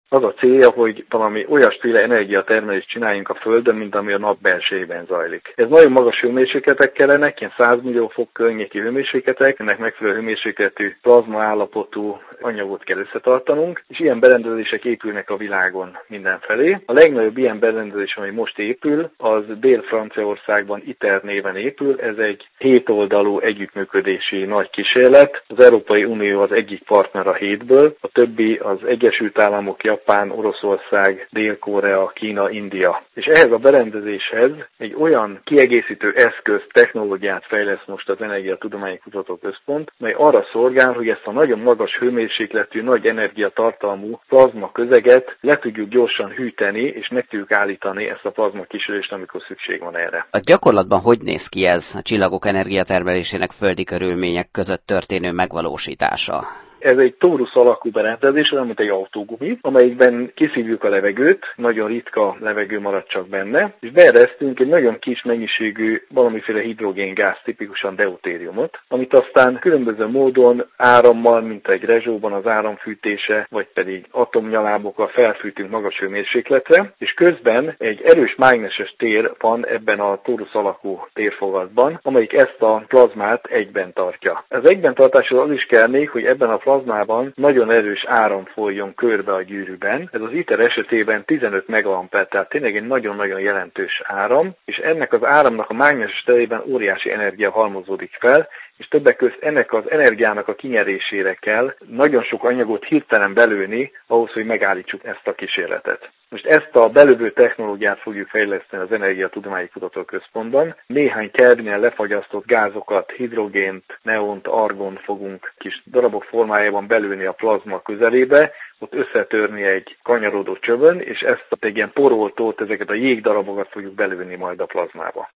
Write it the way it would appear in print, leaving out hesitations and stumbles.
Az a célja, hogy valami olyasféle energiatermelést csináljunk a Földön, mint ami a nap belsejében zajlik. Ez nagyon magas hőmérsékletek kellenek, ilyen 100 millió fok környéki hőmérsékletek, ennek megfelelő hőmérsékletű plazma állapotú anyagot kell összetartanunk, és ilyen berendezések épülnek a világon mindenfelé. A legnagyobb ilyen berendezés, ami most épül, az Dél-Franciaországban ITER néven épül, ez egy 7 oldalú együttműködési nagy kísérlet. Az Európai Unió az egyik partner a 7-ből, a többi az Egyesült Államok, Japán, Oroszország, Dél-Korea, Kína, India. És ehhez a berendezéshez egy olyan kiegészítő eszköz, technológiát fejleszt most az Energiatudományi Kutatóközpont, mely arra szolgál, hogy ezt a nagyon magas hőmérsékletű, nagy energiatartalmú plazma közeget le tudjuk gyorsan hűteni, és meg tudjuk állítani ezt a plazma kísérést, amikor szükség van erre. A gyakorlatban hogy néz ki ez a csillagok energiatermelésének földi körülmények között történő megvalósítása? Ez egy tórusz alakú berendezés, olyan, mint egy autógumi, amelyikben kiszívjuk a levegőt, nagyon ritka levegő marad csak benne, és beeresztünk egy nagyon kis mennyiségű valamiféle hidrogéngáz, tipikusan deutériumot, amit aztán különböző módon árammal, mint egy rezsóban az áramfűtése, vagy pedig atomnyalábokkal felfűtünk magas hőmérsékletre, és közben egy erős mágneses tér van ebben a tórusz alakú térfogatban, amelyik ezt a plazmát egyben tartja. Az egyben tartáshoz az is kell még, hogy ebben a plazmában nagyon erős áram folyjon körbe a gyűrűben. Ez az ITER esetében 15 megaamper, tehát tényleg egy nagyon-nagyon jelentős áram, és ennek az áramnak a mágneses terében óriási energia halmozódik fel, és többek között ennek az energiának a kinyerésére kell nagyon sok anyagot hirtelen belőni ahhoz, hogy megállítsuk ezt a kísérletet. Most ezt a belövő technológiát fogjuk fejleszteni az Energiatudományi Kutatóközpontban. Néhány kelvinen lefagyasztott gázokat, hidrogént, neont, argont fogunk kis darabok formájában belőni a plazma közelébe, ott összetörni egy kanyarodó csövön, és ezt egy ilyen poroltót, ezeket a jégdarabokat fogjuk belőni majd a plazmába.